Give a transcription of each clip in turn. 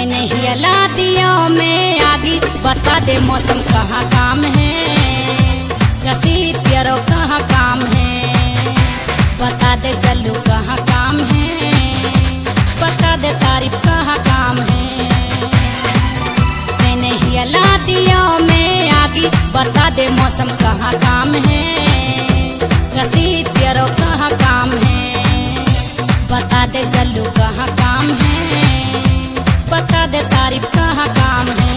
नहीं अला दिया में आगी बता दे मौसम कहाँ काम है, रसीद तेरो कहाँ काम है, बता दे चलू कहाँ काम है, बता दे तारीफ कहाँ काम है। नहीं अला दिया में आगी बता दे मौसम कहाँ काम है, रसीद तेरो कहाँ काम है, बता दे चलू कहाँ काम है, बता दे तारीफ कहाँ काम है।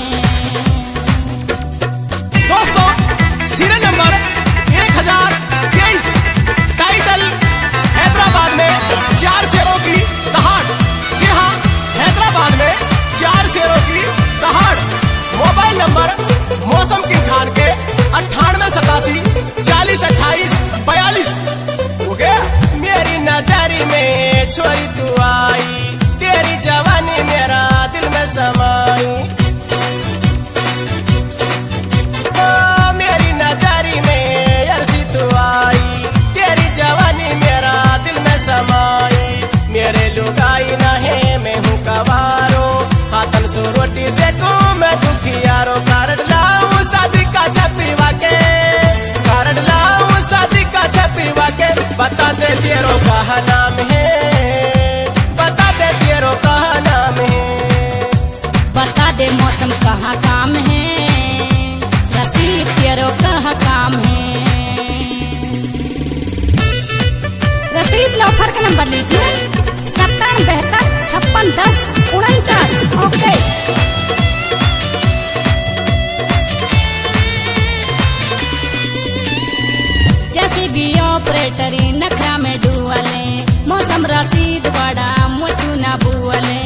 दोस्तों सीरियल नंबर 1023 टाइटल हैदराबाद में 4 शेरों की दहाड़। जी हाँ, हैदराबाद में 4 शेरों की दहाड़। मोबाइल नंबर मौसम की खान के 9887 40 28 42। हो गया। मेरी नजरी में छोरी तू आई, तेरी जवानी मेरा दिल में समाई। मेरी नजरी में अरसी तू आई, तेरी जवानी मेरा दिल में समाई। मेरे लुगाई ना है मैं हूँ कवारो, हाथन सो रोटी से तू मैं दुखियारो। कारण लाऊं शादी का छपी वाके, कारण लाऊं शादी का छपी वाके। बता दे तेरो कहा नाम है, बता दे तेरो कहा नाम है, बता दे मौसम कहाँ काम है, रसीद तेरो कहाँ काम है। रसीद लॉफर का नंबर लीजिए 70 72 56 10 49। ओके। जैसे भी ऑपरेटरी नखरा में डुअले, मौसम रसीद बड़ा मुसुना बुअले।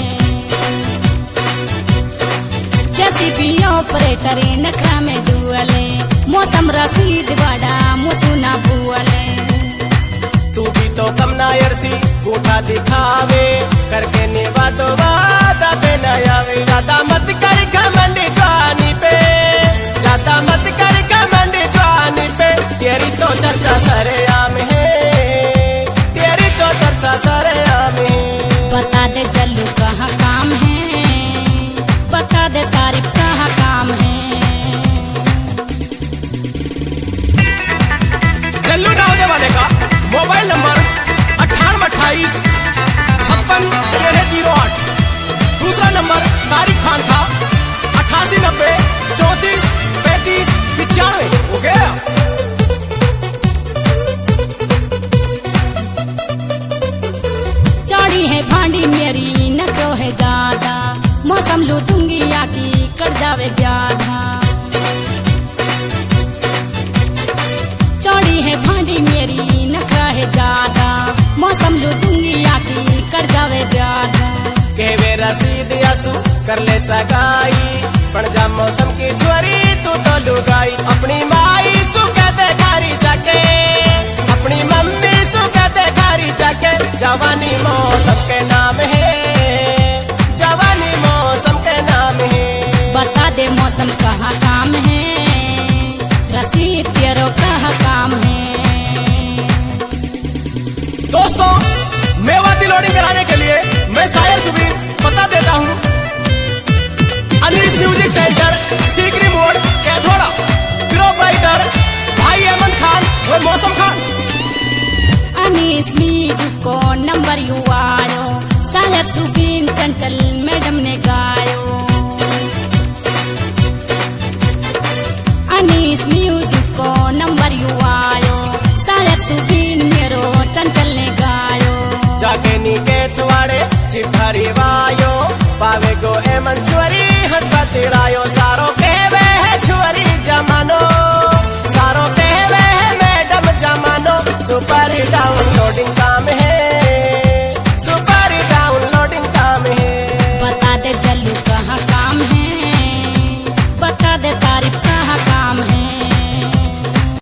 जैसे भी ऑपरेटरी नखरा में डुअले, मौसम रसीद बड़ा मुसुना बुअले। तू भी तो कम ना यरसी उठा दिखावे, करके निभा तो वादा पे न आवे। ज्यादा मत कर घमंड जवानी पे, ज्यादा मत कर घमंड जवानी पे। तेरी तो चर्चा सरेआम है, तेरी तो चर्चा सरेआम है। बता दे चलू कहाँ काम है, बता दे तारीफ कहाँ काम है। चल्लू डालने वाले का मोबाइल नंबर 9828 56 1308। दूसरा नंबर तारिक खान का 8890 34 35 95। हो गया। चौड़ी है भांडी मेरी न तो है ज्यादा, मौसम लू दूंगी आकी कर जावे ब्याधा। चौड़ी है भांडी मेरी नखरा है ज्यादा, मौसम लू दूंगी आकी कर जावे ब्याधा। केवे रसीद यासु कर ले सगाई, पण जा मौसम की छोरी तू तो लुगाई। अपनी माई सु कहते घारी जाके, अपनी मम्मी सु कहते घारी जाके। जवानी मौसम के नाम है, जवानी मौसम के नाम है। बता दे मौसम कहाँ काम है, रसीद तेरो कहाँ काम है। दोस्तों मेवाती लोडिंग कराने के लिए मैं शायर सुबीर बता देता हूँ। अनीस म्यूजिक सेंटर सीकरी मोड़ कैथोड़ा, प्रोप्राइटर भाई अहमद खान और मौसम खान। अनीस म्यूजिक को नंबर यू आयो, शायर सुबीन चंचल मैडम ने गायो। अनीस म्यूजिक को नंबर यू आयो, शायर सुबीन मेरो चंचल ने गायो। जाके नीके थवाड़े चिपहरी वायो, पावे गो ए मंचुरी हंसपति रायो। सारो कहवे है छुअरी जमानो, सारो कहवे है मैडम जमानो। सुपर